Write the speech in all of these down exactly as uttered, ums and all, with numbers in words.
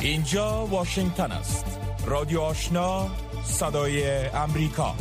اینجا واشنگتن است. رادیو آشنا، صدای امریکا.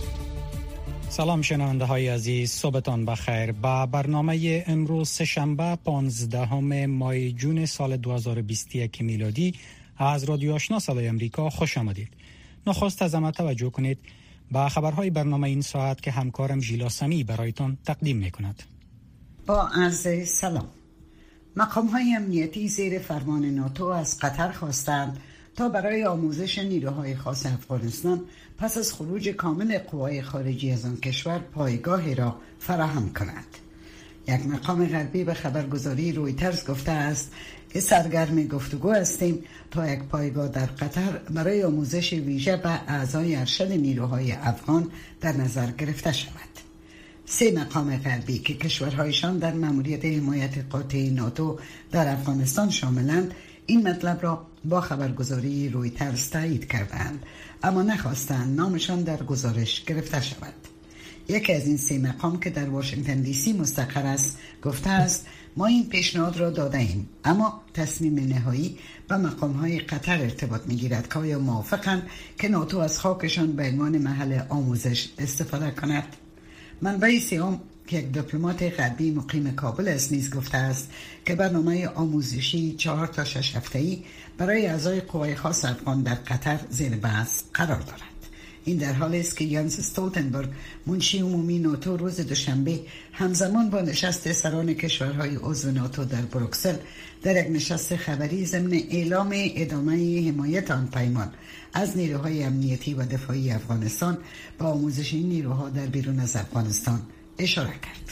سلام شنونده های عزیز، صبحتان بخیر. با برنامه امروز سه‌شنبه پانزدهم ماه جون سال دو هزار و بیست و یک میلادی از رادیو آشنا صدای امریکا خوش آمدید. نخست از همه توجه کنید با خبرهای برنامه این ساعت که همکارم ژیلا سمی برایتان تقدیم میکند. با عرض سلام. مقام‌های امنیتی زیر فرمان ناتو از قطر خواستند تا برای آموزش نیروهای خاص افغانستان پس از خروج کامل قوای خارجی از آن کشور پایگاهی را فراهم کند. یک مقام غربی به خبرگزاری رویترز گفته است که سرگرم گفتگو هستیم تا یک پایگاه در قطر برای آموزش ویژه به اعضای ارشد نیروهای افغان در نظر گرفته شود. سه مقام غربی که کشورهایشان در مأموریت حمایت قاطع ناتو در افغانستان شاملند این مطلب را با خبرگزاری رویترز تایید کردند، اما نخواستند نامشان در گزارش گرفته شود. یکی از این سه مقام که در واشنگتن دی سی مستقر است گفته است ما این پیشنهاد را داده ایم، اما تصمیم نهایی به مقام‌های قطر ارتباط می‌گیرد که آیا موافقند که ناتو از خاکشان به عنوان محل آموزش استفاده کند. منبع سیام که یک دیپلمات غربی مقیم کابل است نیز گفته است که برنامه آموزشی چهار تا شش هفته‌ای برای اعضای قوای خاص افغان در قطر زیر بحث قرار دارد. این در حالی است که یانس استولتنبرگ منشی عمومی ناتو روز دوشنبه همزمان با نشست سران کشورهای عضو ناتو در بروکسل در یک نشست خبری ضمن اعلام ادامه حمایت آن پیمان از نیروهای امنیتی و دفاعی افغانستان با آموزش این نیروها در بیرون از افغانستان اشاره کرد.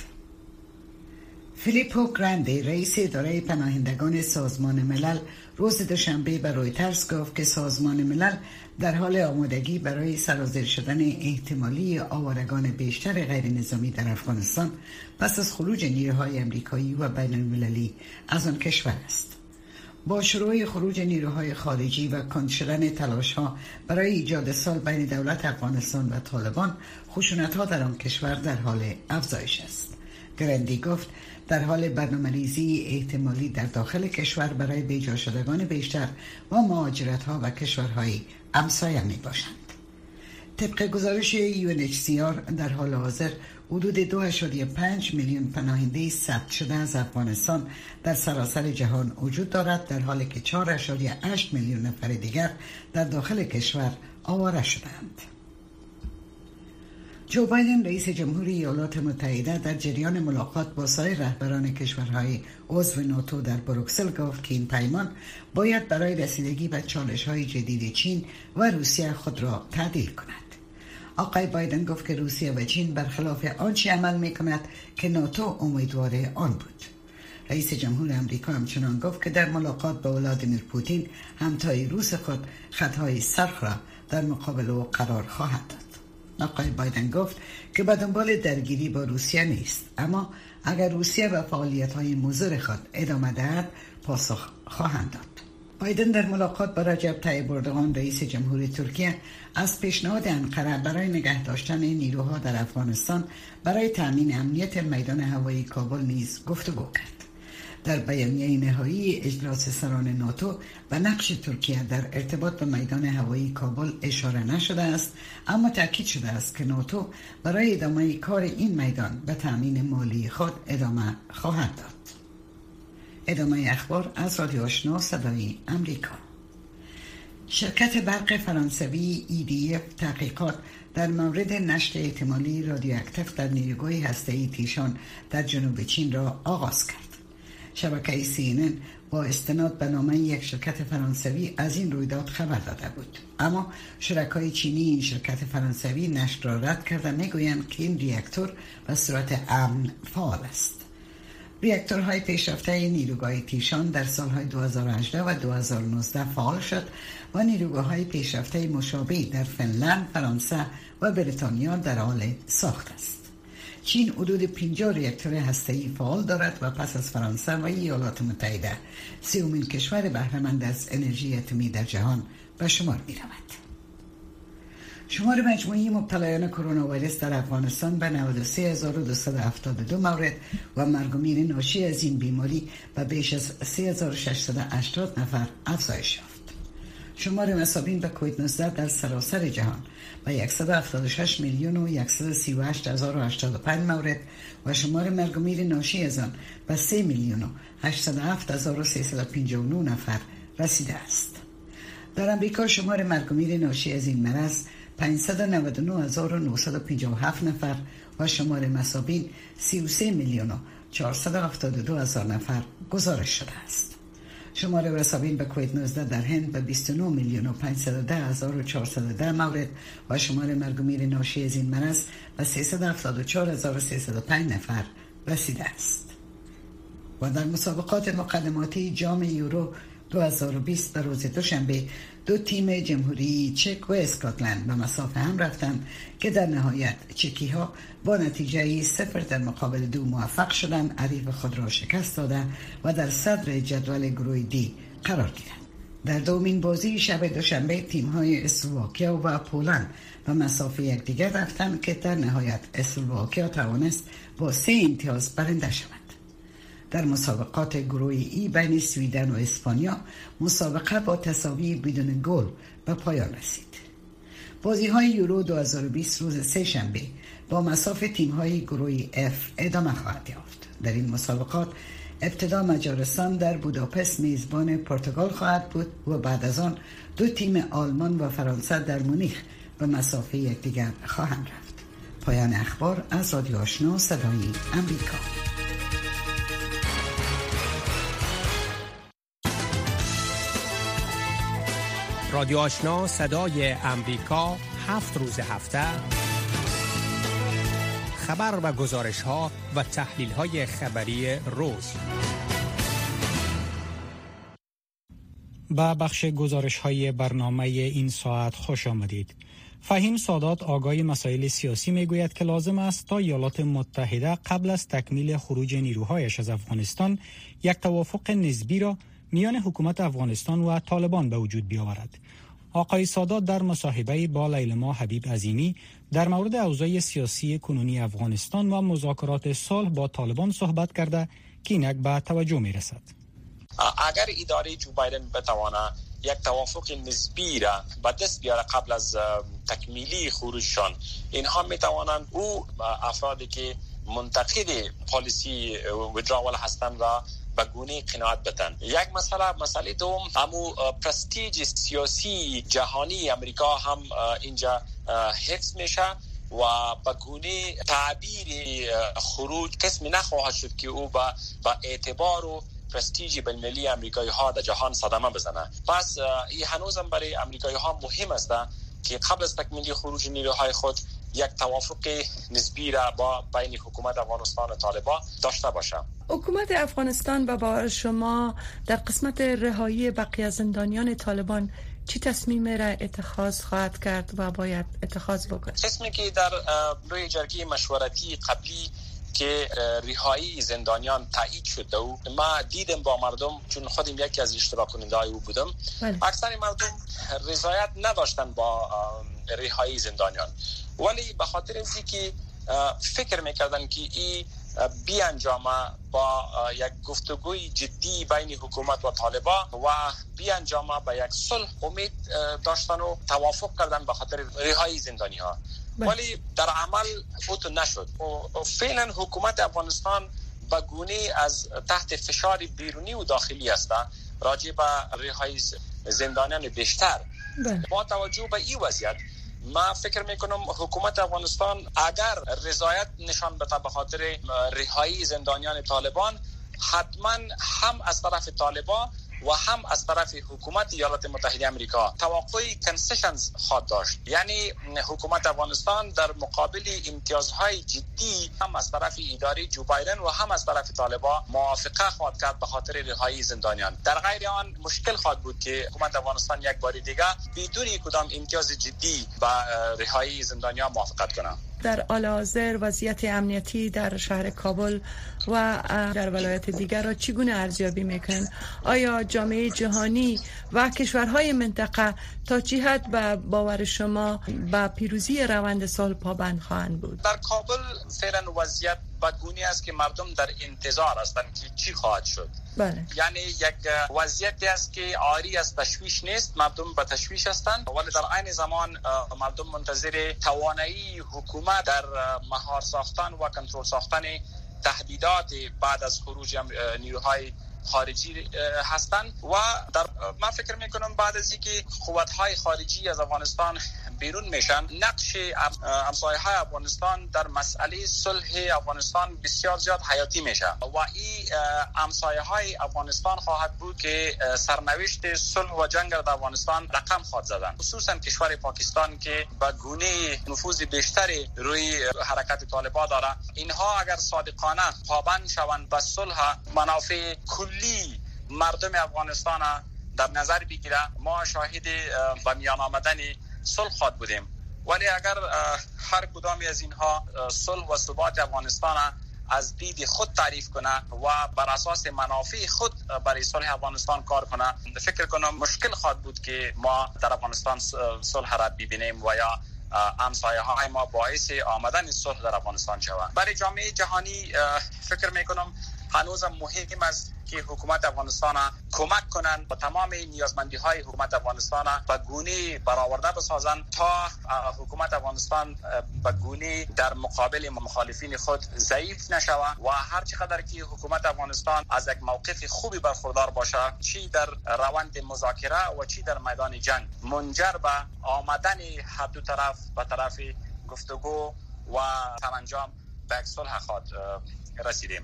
فیلیپو گراندی رئیس اداره پناهندگان سازمان ملل روز دوشنبه به رویترز گفت که سازمان ملل در حال آمادگی برای سرازیر شدن احتمالی آوارگان بیشتر غیر نظامی در افغانستان پس از خروج نیروهای امریکایی و بین المللی از آن کشور است. با شروع خروج نیروهای خارجی و کند شدن تلاش‌ها برای ایجاد صلح بین دولت افغانستان و طالبان، خشونت‌ها در آن کشور در حال افزایش است. گرندی گفت در حال برنامه‌ریزی احتمالی در داخل کشور برای بیجا شدگان بیشتر و مهاجرت‌ها و کشورهای همسایه می‌باشند. طبق گزارش یو ان اچ سی آر در حال حاضر حدود دو ممیز پنج میلیون پناهنده ثبت شده از افغانستان در سراسر جهان وجود دارد، در حالی که چهار ممیز هشت میلیون نفر دیگر در داخل کشور آواره شدند. جو بایدن رئیس جمهوری ایالات متحده در جریان ملاقات با سایر رهبران کشورهای عضو ناتو در بروکسل گفت که این پیمان باید برای رسیدگی به چالش‌های جدید چین و روسیه خود را تعدیل کند. آقای بایدن گفت که روسیه و چین برخلاف آنچه عمل می‌کند که ناتو امیدوار آن بود. رئیس جمهور آمریکا همچنان گفت که در ملاقات با ولادیمیر پوتین همتای روس خود خطهای سرخ را در مقابل او قرار خواهد داد. آقای بایدن گفت که به دنبال درگیری با روسیه نیست، اما اگر روسیه و فعالیت‌های مضر خود ادامه دهد پاسخ خواهند داد. بایدن در ملاقات با رجب طیب اردوغان رئیس جمهوری ترکیه از پیشنهاد انقره برای نگه داشتن نیروها در افغانستان برای تأمین امنیت میدان هوایی کابل نیز گفتگو کرد. در بیانیه نهایی اجلاس سران ناتو به نقش ترکیه در ارتباط به میدان هوایی کابل اشاره نشده است، اما تاکید شده است که ناتو برای ادامه کار این میدان به تأمین مالی خود ادامه خواهد داد. ادامه اخبار از رادیو آشنا صدای امریکا. شرکت برق فرانسوی ای دی اف تحقیقات در مورد نشت احتمالی رادیواکتیو در نیروگاه هسته‌ای تیشان در جنوب چین را آغاز کرد. شبکه سی ان ان با استناد به نامه یک شرکت فرانسوی از این رویداد خبر داده بود، اما شرکای چینی این شرکت فرانسوی نشر را رد کرده میگویند که این ریاکتور به صورت امن فعال است. ریاکتورهای پیشرفته نیروگاه تیشان در سالهای دو هزار و هجده و دو هزار و نوزده فعال شد و نیروگاه‌های پیشرفته مشابهی در فنلند، فرانسه و بریتانیا در حال ساخت است. چین حدود پنجاه ریاکتور هسته‌ای فعال دارد و پس از فرانسه و ایالات متحده سومین کشور بهره‌مند از انرژی اتمی در جهان به شمار می‌رود. شمار مجموعی مبتلایان کرونا ویروس در افغانستان به نود و سه هزار و دویست و هفتاد و دو مورد و مرگ و میر ناشی از این بیماری به بیش از سه هزار و ششصد و هشتاد نفر افزایش یافت. شمار مصابین به کووید نوزده در سراسر جهان به صد و هفتاد و شش میلیون و صد و سی و هشت هزار و هشتاد و پنج مورد و شمار مرگ و میر ناشی از آن به سه میلیون و هشتصد و هفت هزار و سیصد و پنجاه و نه نفر رسیده است. در امریکا شمار مرگ و میر ناشی از این مرض پانصد و نود و نه هزار و نهصد و پنجاه و هفت نفر و شمار مصابین سی و سه میلیون و چهارصد و هفتاد و دو هزار نفر گزارش شده است. شمار مصابین به کووید نوزده در هند به بیست و نه میلیون و پانصد و ده هزار و چهارصد و ده مورد و شمار مرگ و میر ناشی از این مرض به سیصد و هفتاد و چهار هزار و سیصد و پنج نفر رسیده است. و در مسابقات مقدماتی جام یورو دو هزار و بیست در روز دوشنبه دو تیم جمهوری چک و اسکاتلند به مسافه هم رفتند که در نهایت چکی ها با نتیجه صفر در مقابل دو موفق شدند حریف خود را شکست داده و در صدر جدول گروه دی قرار گیرند. در دومین بازی شب دوشنبه تیم های اسلواکیا و پولند به مسافه یکدیگر رفتند که در نهایت اسلواکیا توانست با سه امتیاز برنده شود. در مسابقات گروه ای بین سویدن و اسپانیا مسابقه با تساوی بدون گل به پایان رسید. بازی های یورو دو هزار و بیست روز سه شنبه با مسافه تیم های گروه اف ادامه خواهد یافت. در این مسابقات ابتدا مجارستان در بوداپست میزبان پرتغال خواهد بود و بعد از آن دو تیم آلمان و فرانسه در مونیخ به مسافه یکدیگر خواهند رفت. پایان اخبار از رادیو آشنا صدای امریکا. رادیو آشنا صدای امریکا هفت روز هفته خبر و گزارش ها و تحلیل های خبری روز. با بخش گزارش های برنامه این ساعت خوش آمدید. فهیم سادات آگاه مسائل سیاسی می گوید که لازم است تا ایالات متحده قبل از تکمیل خروج نیروهایش از افغانستان یک توافق نسبی را میان حکومت افغانستان و طالبان به وجود بیاورد. آقای سادات در مصاحبه با لیلما حبیب عظیمی در مورد اوضاع سیاسی کنونی افغانستان و مذاکرات صلح با طالبان صحبت کرده که اینک به توجه می رسد. اگر اداره جو بایدن بتواند یک توافق نسبی را به دست بیاره قبل از تکمیلی خروجشان، اینها می توانند او افرادی که منتقد پالیسی ویدراول هستند را به گونه قناعت بدن. یک مسئله مسئله دوم همو پرستیج سیاسی جهانی امریکا هم اینجا حفظ میشه و به گونه تعبیر خروج قسمی نخواهد شد که او با با اعتبار و پرستیج بین‌المللی امریکایی ها در جهان صدمه بزنه. پس این هنوزم برای امریکایی ها مهم است که قبل از تکمیلی خروج نیروهای خود یک توافق نسبی را با بین حکومت افغانستان و طالبان داشته باشه. حکومت افغانستان به باور شما در قسمت رهایی بقیه زندانیان طالبان چی تصمیم را اتخاذ خواهد کرد و باید اتخاذ بکند؟ قسمی که در روی جرگه مشورتی قبلی که رهایی زندانیان تایید شده و ما دیدم با مردم، چون خودم یکی از اشتراک کننده‌های او بودم، بله. اکثر مردم رضایت نداشتن با رهایی زندانیان، ولی به خاطر اینکه فکر میکردن که این بیانجامه با یک گفتگوی جدی بین حکومت و طالبان و بیانجامه با یک صلح امید داشتن و توافق کردن به خاطر رهایی زندانی ها، ولی در عمل اوتو نشد و فعلا حکومت افغانستان به گونه از تحت فشار بیرونی و داخلی است راجع به رهایی زندانیان بیشتر. با توجه به این وضعیت ما فکر میکنم حکومت افغانستان اگر رضایت نشان بده به خاطر رهایی زندانیان طالبان، حتما هم از طرف طالبان و هم از طرف حکومت ایالات متحده آمریکا توقعی کنسشنز خواهد داشت. یعنی حکومت افغانستان در مقابل امتیازهای جدی هم از طرف اداره جو بایدن و هم از طرف طالبان موافقه خواهد کرد به خاطر رهایی زندانیان. در غیر آن مشکل خواهد بود که حکومت افغانستان یک بار دیگه بدون کدام امتیاز جدی با رهایی زندانیان موافقت کنه. در حال حاضر وضعیت امنیتی در شهر کابل و در ولایات دیگر را چگونه ارزیابی میکنن؟ آیا جامعه جهانی و کشورهای منطقه تا چه حد به باور شما به پیروزی روند صلح پابند خواهند بود؟ در کابل فعلا وضعیت بدگونی است که مردم در انتظار هستند که چی خواهد شد. بله. یعنی یک وضعیتی است که عاری از تشویش نیست، مردم به تشویش هستند، ولی در عین زمان مردم منتظر توانایی حکومت در مهار ساختن و کنترل ساختن تهدیدات بعد از خروج نیروهای خارجی هستند. و در من فکر میکنم بعد از اینکه قوت‌های خارجی از افغانستان بیرون میشن، نقش همسایه‌های افغانستان در مسئله صلح افغانستان بسیار زیاد حیاتی میشه و این همسایه‌های افغانستان خواهد بود که سرنوشت صلح و جنگ در افغانستان رقم خواهد زدن، خصوصا کشور پاکستان که به گونه نفوذ بیشتری روی حرکت طالبان داره. اینها اگر صادقانه پابند شوند به صلح، منافع کلی مردم افغانستان در نظر بگیره، ما شاهد به میان آمدن صلح خواهد بودیم. ولی اگر هر کدامی از اینها صلح و ثبات افغانستان از دید خود تعریف کنه و بر اساس منافع خود برای صلح افغانستان کار کنه، فکر کنم مشکل خواهد بود که ما در افغانستان صلح را ببینیم و یا همسایه های ما باعث آمدن صلح در افغانستان شوند. برای جامعه جهانی فکر میکنم هنوز مهم است که حکومت افغانستان کمک کنند با تمام نیازمندی های حکومت افغانستان به گونه برآورده بسازند تا حکومت افغانستان به گونه در مقابل مخالفین خود ضعیف نشود و هر چقدر که حکومت افغانستان از یک موقف خوبی برخوردار باشه، چی در روند مذاکره و چی در میدان جنگ، منجر به آمدن هر دو طرف به طرف گفتگو و سرانجام به صلح خواهد رسیدیم.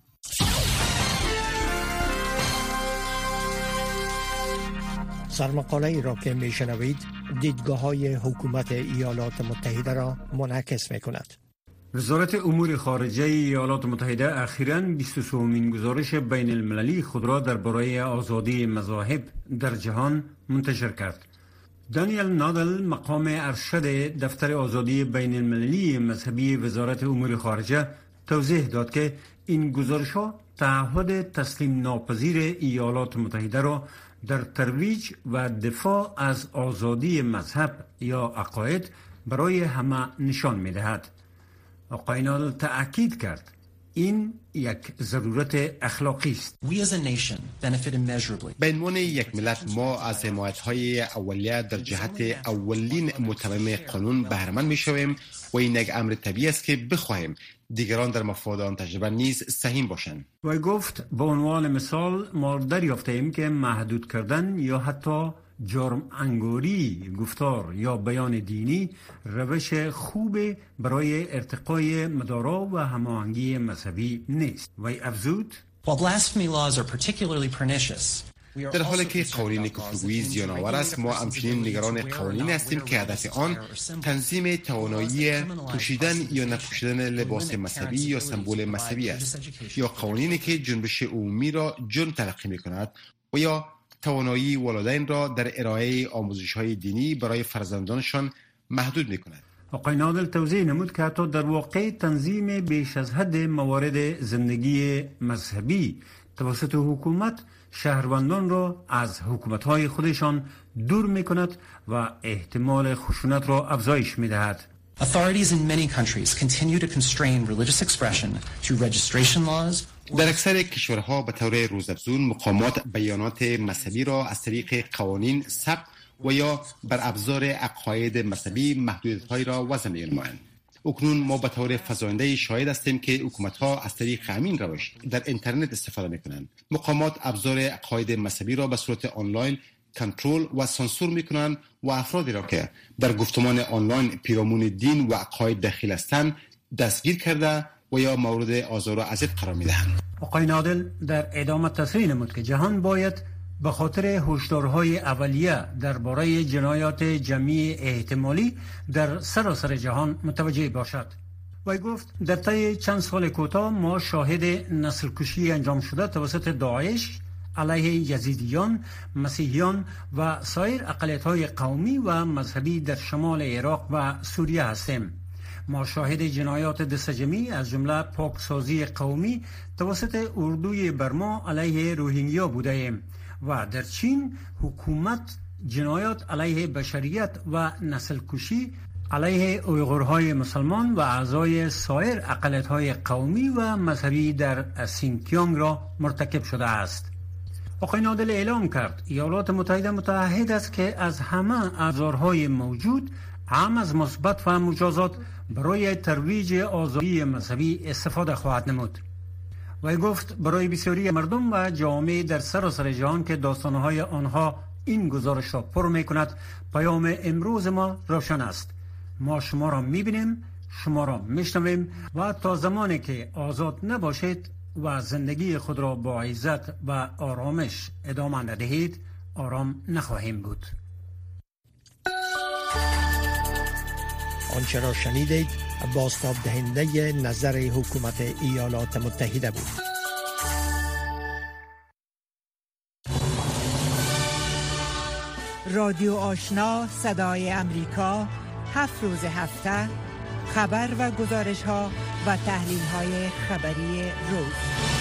سرمقاله ای را که می شنوید دیدگاه های حکومت ایالات متحده را منعکس می کند. وزارت امور خارجه ایالات متحده اخیراً بیست و سومین گزارش بین المللی خود را درباره آزادی مذاهب در جهان منتشر کرد. دانیل نادل، مقام ارشد دفتر آزادی بین المللی مذهبی وزارت امور خارجه، توضیح داد که این گزارش ها تعهد تسلیم ناپذیر ایالات متحده را در ترویج و دفاع از آزادی مذهب یا عقاید برای همه نشان می دهد. آقای نادل تأکید کرد این یک ضرورت اخلاقی است. به عنوان یک ملت ما از حمایت‌های اولیه در جهت اولین متمم قانون بهره‌مند می‌شویم و این یک امر طبیعی است که بخواهیم دیگران در مفاد آن تجربه نیز سهیم باشند. و گفت به عنوان مثال ما دریافتیم که محدود کردن یا حتی جرم انگاری گفتار یا بیان دینی روش خوب برای ارتقای مدارا و هماهنگی مذهبی نیست. و افزود در حالی که قوانین کفرگویی زیان‌آور است، ما همچنین نگران قوانین هستیم که هدف آن تنظیم توانایی پوشیدن یا نپوشیدن لباس مذهبی یا سمبل مذهبی است، یا قوانینی که جنبش عمومی را جرم تلقی می‌کند و یا توانایی والدین را در ارائه آموزش‌های دینی برای فرزندانشان محدود می‌کند. آقای نادل توضیح نمود که حتی در واقع تنظیم بیش از حد موارد زندگی مذهبی توسط حکومت شهروندان را از حکومت‌های خودشان دور می‌کند و احتمال خشونت را افزایش می‌دهد. Authorities in many countries continue to constrain religious expression through registration laws. در اکثر کشورها به طور روزافزون مقامات بیانات مذهبی را از طریق قوانین ثبت و یا بر ابزار عقاید مذهبی محدودیت‌هایی را وضع می‌نمایند. اکنون ما به طور فزاینده شاهد هستیم که حکومت‌ها از طریق همین روش در اینترنت استفاده می‌کنند. مقامات ابزار عقاید مذهبی را به صورت آنلاین کنترل و سانسور می‌کنند و افرادی را که در گفتمان آنلاین پیرامون دین و عقاید دخیل هستند دستگیر کرده و یا مورد آزار و اذیت قرار می‌دهند. آقای نادل در ادامه تصریح نمود که جهان باید به خاطر هشدارهای اولیه درباره جنایات جمعی احتمالی در سراسر جهان متوجه باشد. و گفت در طی چند سال کوتاه ما شاهد نسل کشی انجام شده توسط داعش علیه یزیدیان، مسیحیان و سایر اقلیت‌های قومی و مذهبی در شمال عراق و سوریه هستیم. ما شاهد جنایات دستجمعی از جمله پاکسازی قومی توسط اردوی برما علیه روهینگیا بوده ایم و در چین حکومت جنایات علیه بشریت و نسل کشی علیه اویغورهای مسلمان و اعضای سایر اقلیت‌های قومی و مذهبی در سینکیانگ را مرتکب شده است. آقای نادل اعلام کرد ایالات متحده متعهد است که از همه ابزارهای موجود هم از مثبت و مجازات برای ترویج آزادی مذهبی استفاده خواهد نمود. و گفت برای بسیاری مردم و جامعه در سراسر جهان که داستانهای آنها این گزارش را پر می کند، پیام امروز ما روشن است. ما شما را می بینیم، شما را می شنویم و تا زمانی که آزاد نباشید و زندگی خود را با عزت و آرامش ادامه ندهید، آرام نخواهیم بود. آنچه را شنیدید بازتاب دهنده نظر حکومت ایالات متحده بود. رادیو آشنا صدای امریکا، هفت روز هفته خبر و گزارش ها و تحلیل های خبری روز.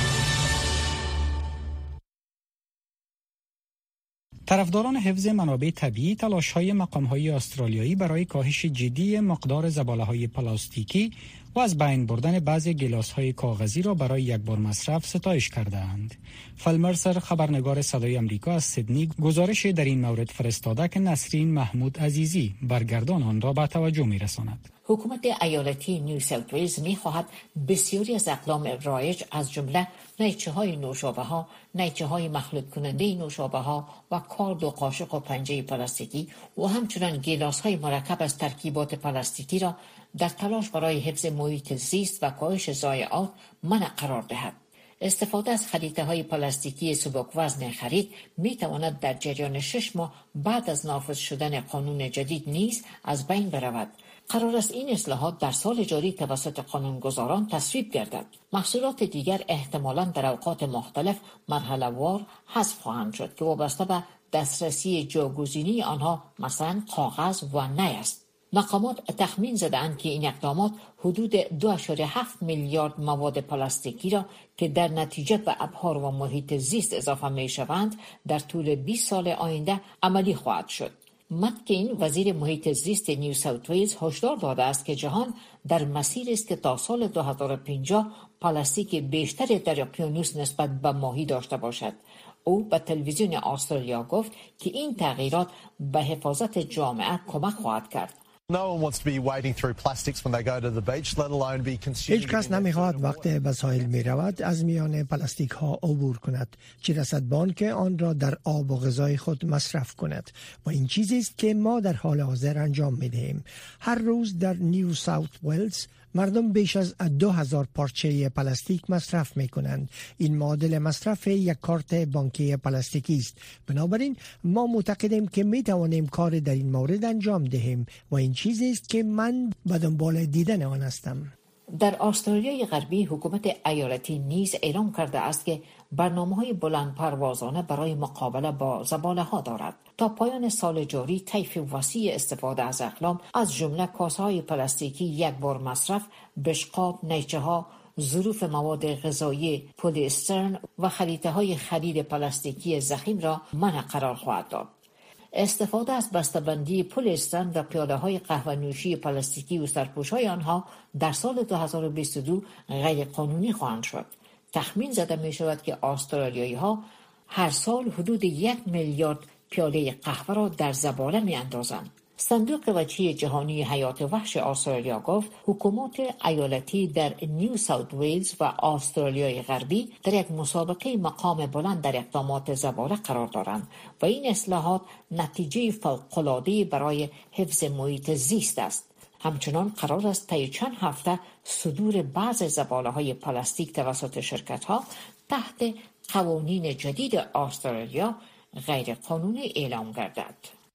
طرفداران حفظ منابع طبیعی تلاش‌های مقام‌های استرالیایی برای کاهش جدی مقدار زباله‌های پلاستیکی و از بین بردن بعضی گلاس‌های کاغذی را برای یک بار مصرف ستایش کردند. فلمرسر خبرنگار صدای آمریکا از سیدنی گزارش در این مورد فرستاده که نسرین محمود عزیزی برگردان آن را به توجه می‌رساند. حکومت ایالتی نیو ساوت ویلز می‌خواهد بسیاری از اقلام رایج از جمله نیچه‌های نوشابه‌ها، نیچه‌های مخلوط کننده نوشابه‌ها و کارد و قاشق و پنجه پلاستیکی و همچنین گیلاس‌های مرکب از ترکیبات پلاستیکی را در تلاش برای حفظ محیط زیست و کاهش ضایعات منع قرار دهد. استفاده از خلیطه‌های پلاستیکی سبک وزن خرید می‌تواند در جریان شش ماه بعد از نافذ شدن قانون جدید نیز از بین برود. قرار است این اصلاحات در سال جاری توسط قانونگذاران تصویب گردد. محصولات دیگر احتمالاً در اوقات مختلف مرحله وار حذف خواهند شد که وابسته به دسترسی جاگزینی آنها مثلا کاغذ و نی است. مقامات تخمین زدند که این اقدامات حدود دو ممیز هفت میلیارد مواد پلاستیکی را که در نتیجه به ابحار و محیط زیست اضافه می شوند در طول بیست سال آینده عملی خواهد شد. متکین وزیر محیط زیست نیو ساوت ویلز هشدار داده است که جهان در مسیر است که تا سال دو هزار و پنجاه پلاستیک بیشتری در اقیانوس نسبت به ماهی داشته باشد. او به تلویزیون استرالیا گفت که این تغییرات به حفاظت جامعه کمک خواهد کرد. هیچ کس نمیخواهد وقت به ساحل می رود از میان پلاستیک ها عبور کند، چه رسد به آن که آن را در آب و غذای خود مصرف کند. و این چیزی است که ما در حال حاضر انجام می دهیم. هر روز در نیو ساوت ویلز مردم بیش از دو هزار پارچه پلاستیک مصرف می کنند. این معادل مصرف یک کارت بانکی پلاستیکی است. بنابراین ما معتقدیم که می توانیم کار در این مورد انجام دهیم و این چیزی است که من به دنبال دیدن آن هستم. در استرالیای غربی حکومت ایالتی نیز اعلام کرده است که برنامه‌های بلند پروازانه برای مقابله با زباله‌ها دارد. تا پایان سال جاری طیف وسیع استفاده از اقلام از جمله کاسه‌های پلاستیکی یک بار مصرف، بشقاب، نیچه‌ها، ظروف مواد غذایی پلی استرن و خلیطه‌های خرید پلاستیکی ضخیم را منع قرار خواهد داد. استفاده از بسته‌بندی پلی استرن و پیاله‌های قهوه نوشی پلاستیکی و سرپوش‌های آنها در سال دو هزار و بیست و دو غیر قانونی خواهند شد. تخمین زده می شود که استرالیایی‌ها هر سال حدود یک میلیارد پیاله قهوه را در زباله می اندازند. صندوق وجهی جهانی حیات وحش استرالیا گفت حکومت ایالتی در نیو ساوت ویلز و استرالیای غربی در یک مسابقه مقام بلند در اقدامات زباله قرار دارند و این اصلاحات نتیجه فوق‌العاده برای حفظ محیط زیست است. همچنان قرار است طی چند هفته صدور بعض زباله‌های پلاستیک توسط شرکت‌ها تحت قوانین جدید استرالیا غیر قانونی اعلام گردد.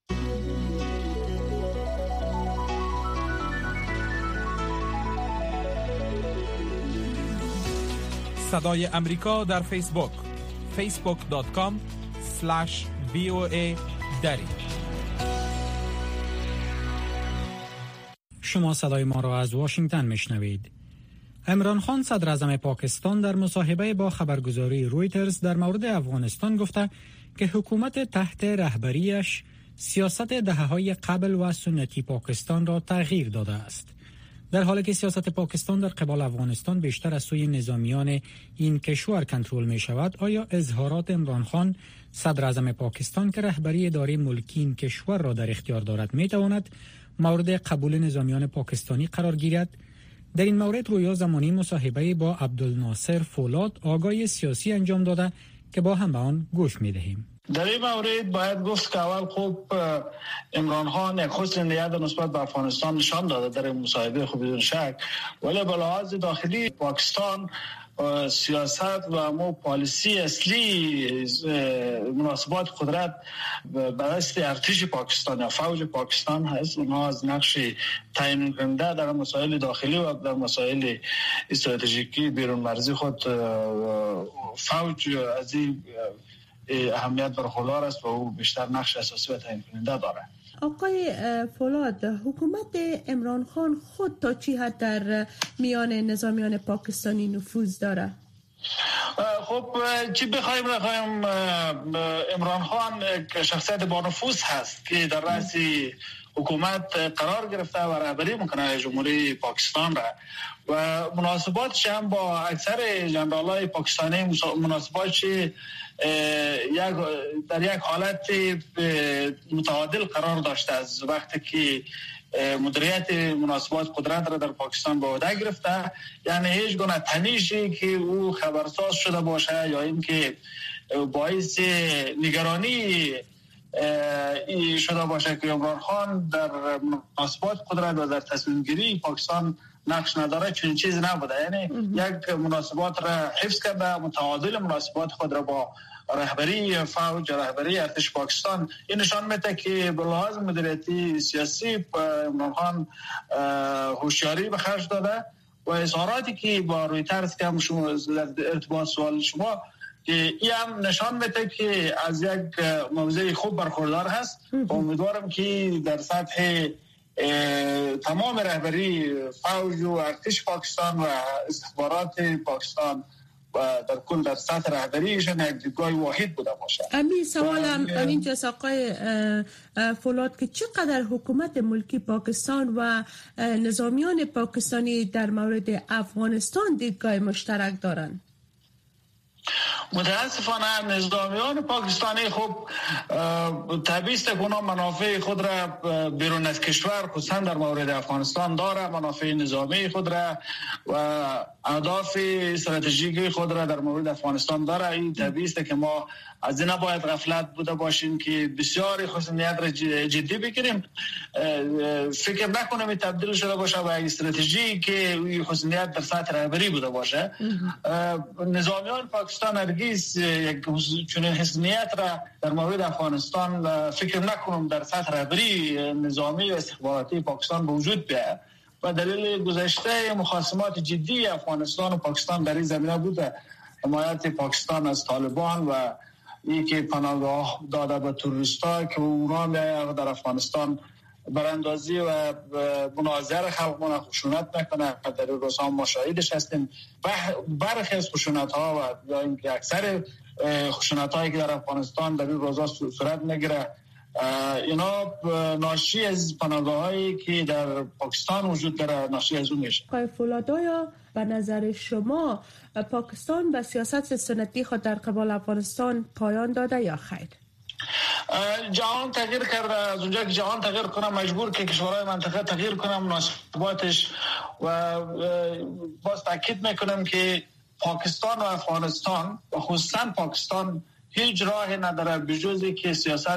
صدای امریکا در فیسبوک فیسبوک دات کام اسلش وی او ای دری. شما صدای ما را از واشنگتن میشنوید. عمران خان صدر اعظم پاکستان در مصاحبه با خبرگزاری رویترز در مورد افغانستان گفته که حکومت تحت رهبریش سیاست دهه‌های قبل و سنتی پاکستان را تغییر داده است. در حالی که سیاست پاکستان در قبال افغانستان بیشتر از سوی نظامیان این کشور کنترل می شود، آیا اظهارات عمران خان صدر اعظم پاکستان که رهبری اداره ملکی این کشور را در اختیار دارد می تواند مورد قبول نظامیان پاکستانی قرار گیرد؟ در این مورد رویا زمانی مصاحبه با عبدالناصر فولاد آگاهی سیاسی انجام داده که با هم به آن گوش می دهیم. در این مورد باید گفت که اول خوب عمران خان یک حسن نیت نسبت به افغانستان نشان داده در این مصاحبه، خوب بدون شک، ولی به لحاظ داخلی پاکستان سیاست و مو پالیسی اصلی مناسبات قدرت به دست ارتش پاکستان یا فوج پاکستان هست. اونها از نقش تعیین کننده در مسائل داخلی و در مسائل استراتژیکی بیرون مرزی خود فوج از این اهمیت برخوردار است و او بیشتر نقش اساسی و تعیین کننده دارد. آقای فولاد، حکومت عمران خان خود تا چی حد در میان نظامیان پاکستانی نفوذ داره؟ خب چی بخوایم نخوایم، عمران خان شخصیت با نفوذ هست که در رأس حکومت قرار گرفته و رهبری میکنه جمهوری پاکستان را و مناسباتش هم با اکثر جنرالای پاکستانی مناسباتش یک در یک حالت متعادل قرار داشته. از وقتی که مدیریت مناسبات قدرت را در پاکستان به عهده گرفته، یعنی هیچ گونه تنشی که او خبرساز شده باشه یا اینکه باعث نگرانی شده باشه که عمران خان در مناسبات قدرت و در تصمیم گیری پاکستان نقش نداره، چنین چیزی نبوده. یعنی یک مناسبات را حفظ کرده، متعادل مناسبات خود را با رهبری فوج، رهبری ارتش پاکستان. این نشان میده که به لحاظ مدیریتی سیاسی عمران خان هوشیاری به خرج داده و اظهاراتی که با روی طرز که شما ارتباط سوال شما که این هم نشان میده که از یک موضوع خوب برخوردار هست و امیدوارم که در سطح تمام رهبری فوج و ارتش پاکستان و استخبارات پاکستان و در کل در سطح رهبریشون یک دیدگاه واحد بوده باشه. امین سوالم امین جس آقای فولاد که چقدر حکومت ملکی پاکستان و نظامیان پاکستانی در مورد افغانستان دیدگاه مشترک دارند؟ متاسفانه نظامیان پاکستانی خب طبیعی است که اونا منافع خود را بیرون از کشور خصوصا در مورد افغانستان داره، منافع نظامی خود را و اهداف استراتژیکی خود را در مورد افغانستان داره. این طبیعی است که ما از این نباید غفلت بوده باشیم که بسیاری خصوصیت را جدی بگیریم، فکر نکنیم این تبدیل شده باشه و استراتژی که خصوصیت در سطح رهبری بوده باشه. نظامیان پاکستان هرگز یک چنین حسنیت را در مورد افغانستان فکر نکنم در سطح رهبری نظامی و استخباراتی پاکستان به وجود بیاید و دلیل گذشته مخاصمات جدی افغانستان و پاکستان در این زمینه بوده. حمایت پاکستان از طالبان و این که پناهگاه داده به تروریستا که اونا در افغانستان براندازی و مناظره خلقونه خشونت نکنه. در این روزها ما شاهدش هستیم برخی از خشونت ها و یا اینکه اکثر خشونت هایی که در افغانستان در این روزها صورت میگیره اینا ناشی از پناهگاه هایی که در پاکستان وجود داره، ناشی از اون میشه. آقای فولادایا به نظر شما پاکستان به سیاست سنتی خود در قبال افغانستان پایان داده یا خیر؟ جهان تغییر کرده، از اونجا که جهان تغییر کنه مجبور که کشورهای منطقه تغییر کنه مناسباتش و باز تاکید میکنم که پاکستان و افغانستان و خصوصا پاکستان هیچ راهی نداره بجز که سیاست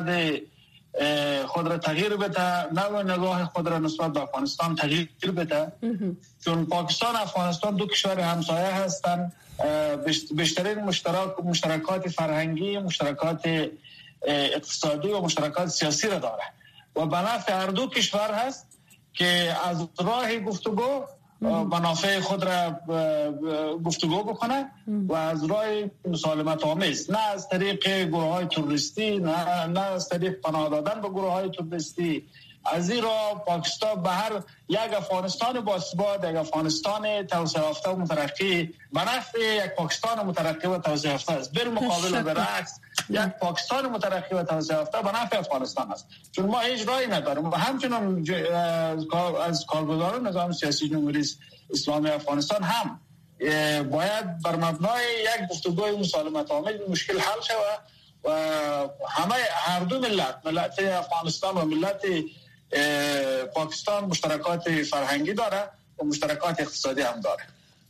خود را تغییر بده، نوع نگاه خود را نسبت به افغانستان تغییر بده، چون پاکستان و افغانستان دو کشور همسایه هستند، بیشترین مشترک مشترکات فرهنگی، مشترکات اقتصادی و مشترکات سیاسی را داره و به نفع هر دو کشور هست که از راه گفتگو منافع خود را گفتگو بکنه و از راه مسالمت آمیز، نه از طریق گروه های تروریستی، نه, نه از طریق پناه دادن به گروه های تروریستی، از این را پاکستان به هر یک افغانستان باثبات، یک افغانستان توسعه یافته و مترقی به نفع یک پاکستان مترقی و توسعه یافته است. بالمقابل و برعکس یک پاکستان مترقی و توسعه یافته به نفع افغانستان است، چون ما هیچ راهی نداریم. و همچنین از کارگزاران نظام سیاسی جمهوری اسلامی افغانستان هم باید بر مبنای یک گفتگوی مسالمت آمیز مشکل حل شود و همه هر دو ملت، ملت افغانستان و ملت پاکستان مشترکات فرهنگی داره و مشترکات اقتصادی هم داره.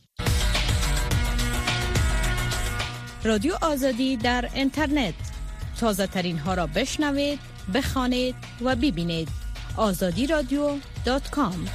رادیو آزادی در اینترنت، تازه ترین ها را بشنوید، بخوانید و ببینید. آزادی رادیو دات کام.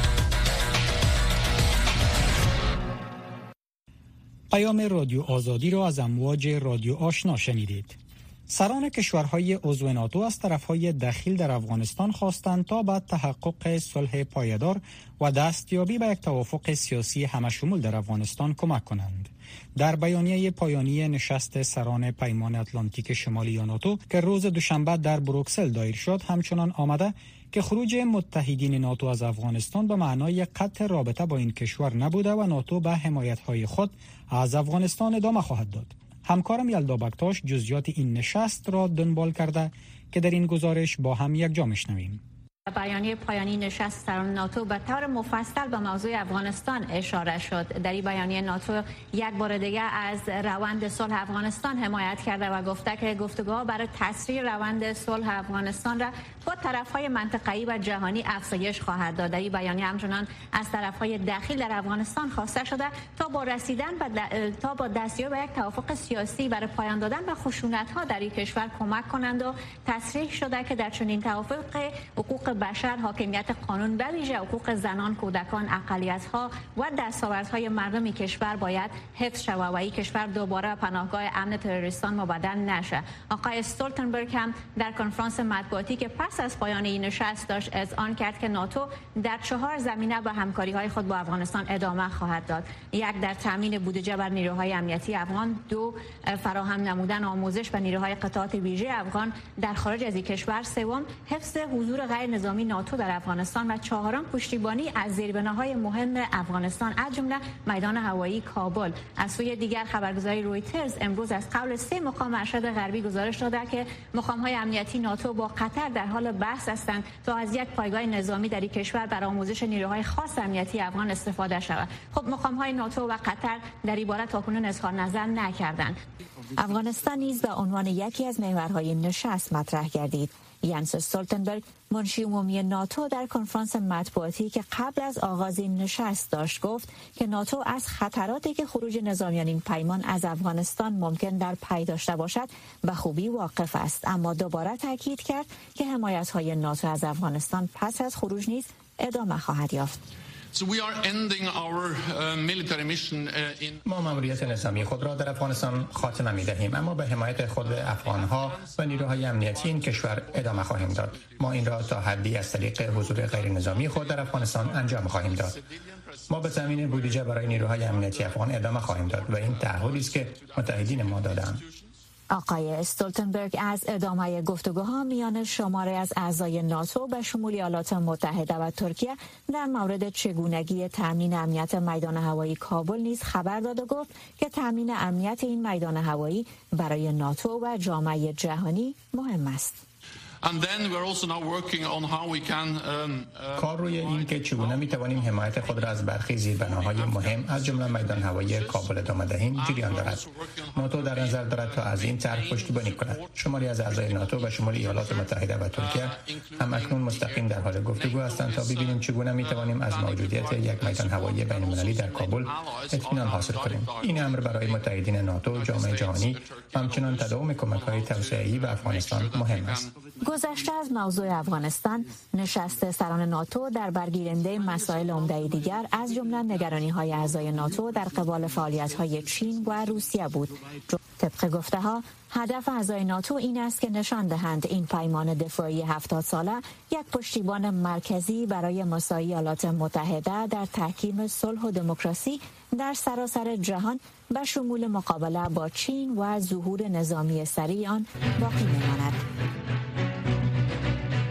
پیام رادیو آزادی را از امواج رادیو آشنا شنیدید. سران کشورهای عضو ناتو از طرفهای دخیل در افغانستان خواستند تا به تحقق صلح پایدار و دستیابی به یک توافق سیاسی همشمول در افغانستان کمک کنند. در بیانیه پایانی نشست سران پیمان اتلانتیک شمالی یا ناتو که روز دوشنبه در بروکسل دایر شد، همچنان آمده که خروج متحدین ناتو از افغانستان به معنای قطع رابطه با این کشور نبوده و ناتو به حمایت‌های خود از افغانستان ادامه خواهد داد. همکارم یلدا بکتاش جزئیات این نشست را دنبال کرده که در این گزارش با هم یکجا میشنویم. بیانیه پایانی نشست سران ناتو به طور مفصل به موضوع افغانستان اشاره شد. در این بیانیه ناتو یک بار دیگر از روند صلح افغانستان حمایت کرده و گفته که گفتگوها برای تسریع روند صلح افغانستان را با طرف‌های منطقه‌ای و جهانی افزایش خواهد داد. در این بیانیه همچنان از طرف‌های داخل در افغانستان خواسته شده تا با رسیدن به د... تا با دستیابی به یک توافق سیاسی برای پایان دادن به خشونت‌ها در این کشور کمک کنند و تصریح شده که در چنین توافق حقوق بشر، حاکمیت قانون به ویژه حقوق زنان، کودکان، اقلیت‌ها و دستاوردهای مردم کشور باید حفظ شود و این کشور دوباره پناهگاه امن تروریستان مبدل نشه. آقای استولتنبرگ هم در کنفرانس مطبوعاتی که پس از پایان این نشست داشت اذعان کرد که ناتو در چهار زمینه به همکاری‌های خود با افغانستان ادامه خواهد داد. یک، در تامین بودجه بر نیروهای امنیتی افغان. دو، فراهم نمودن آموزش به نیروهای قطعات ویژه افغان در خارج از این کشور. سوم، حفظ حضور غیر نظامی ناتو در افغانستان و چهارم، پشتیبانی از زیربناهای مهم افغانستان از جمله میدان هوایی کابل. از سوی دیگر خبرگزاری رویترز امروز از قول سه مقام ارشد غربی گزارش داده که مقام‌های امنیتی ناتو با قطر در حال بحث هستند تا از یک پایگاه نظامی در این کشور برای آموزش نیروهای خاص امنیتی افغان استفاده شود. خب مقام‌های ناتو و قطر در این باره تاکنون اظهار نظر نکردند. افغانستان نیز به عنوان یکی از محورهای نشست مطرح گردید. ینس استولتنبرگ، منشی عمومی ناتو، در کنفرانس مطبوعاتی که قبل از آغاز این نشست داشت گفت که ناتو از خطراتی که خروج نظامیان این پیمان از افغانستان ممکن در پی داشته باشد به خوبی واقف است، اما دوباره تاکید کرد که حمایت‌های ناتو از افغانستان پس از خروج نیز ادامه خواهد یافت. So we are ending our uh, military mission uh, in ما ماموریت نظامی خود را در افغانستان خاتمه می‌دهیم، اما به حمایت خود افغان‌ها و نیروهای امنیتی این کشور ادامه خواهیم داد. ما این را تا حدی از طریق حضور غیر نظامی خود در افغانستان انجام خواهیم داد. ما به تامین بودجه برای نیروهای امنیتی افغان ادامه خواهیم داد و این تعهدی است که متحدین ما دادند. آقای استولتنبرگ از ادامه گفتگوها میان شماره از اعضای ناتو به شمول ایالات متحده و ترکیه در مورد چگونگی تامین امنیت میدان هوایی کابل نیز خبر داد و گفت که تامین امنیت این میدان هوایی برای ناتو و جامعه جهانی مهم است. And then we're also now working on how we can um, کار روی این که چگونه میتوانیم حمایت خود را از برخی زیربناهای مهم از جمله میدان هوایی کابل ادامه دهیم جریان دارد. ناتو در نظر دارد تا از این طرح پشتیبانی کند. شماری از اعضای ناتو و شمول ایالات متحده و ترکیه هم اکنون مستقیم در حال گفتگو هستند تا ببینیم چگونه میتوانیم از موجودیت یک میدان هوایی بین‌المللی در کابل اطمینان حاصل کنیم. این امر برای متحدین ناتو، جامعه جهانی و همچنین تداوم کمک‌های توسعه‌ای به افغانستان مهم است. گذشته از موضوع افغانستان، نشست سران ناتو در برگیرنده مسائل عمده دیگر از جمله نگرانی‌های اعضای ناتو در قبال فعالیت‌های چین و روسیه بود. طبق گفته‌ها، هدف اعضای ناتو این است که نشان دهند این پیمان دفاعی هفتاد ساله یک پشتیبان مرکزی برای مساعی ایالات متحده در تحکیم صلح و دموکراسی در سراسر جهان به شمول مقابله با چین و ظهور نظامی سریع آن باقی می‌ماند.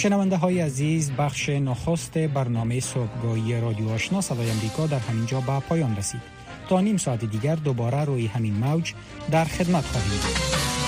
شنونده های عزیز، بخش نخست برنامه صبحگاهی رادیو آشنا صدای امریکا در همین جا به پایان رسید. تا نیم ساعت دیگر دوباره روی همین موج در خدمت خواهیم بود.